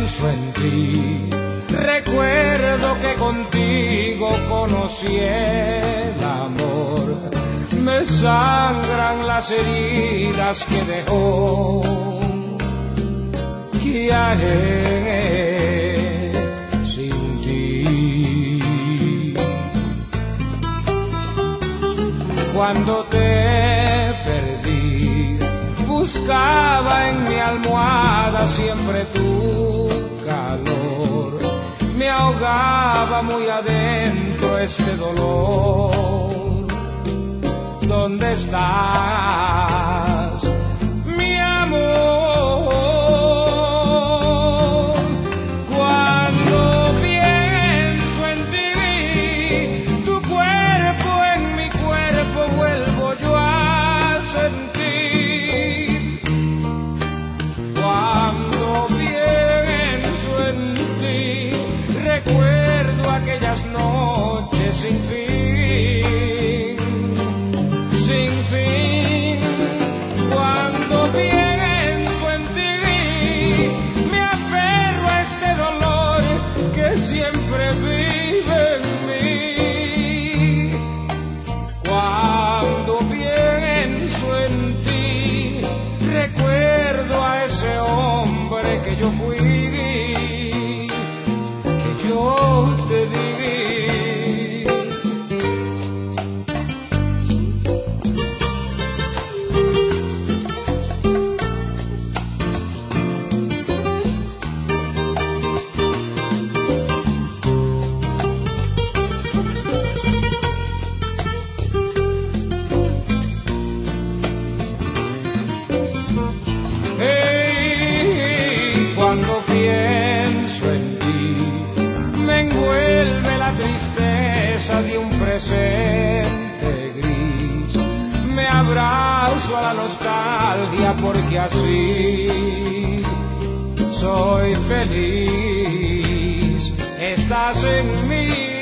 pienso en ti, recuerdo que contigo conocí el amor. Me sangran las heridas que dejó. ¿Qué haré sin ti? Cuando te perdí, buscaba en mi almohada siempre tu calor. Me ahogaba muy adentro este dolor. ¿Dónde estás, mi amor? Cuando pienso en ti, tu cuerpo en mi cuerpo vuelvo yo a sentir. Cuando pienso en ti, recuerdo aquellas noches sin fin. Sin fin, cuando pienso en ti, me aferro a este dolor que siempre vive en mí. Cuando pienso en ti, recuerdo a ese hombre que yo fui, que yo te di. Cuando pienso en ti, me envuelve la tristeza de un presente gris. Me abrazo a la nostalgia porque así soy feliz. Estás en mí.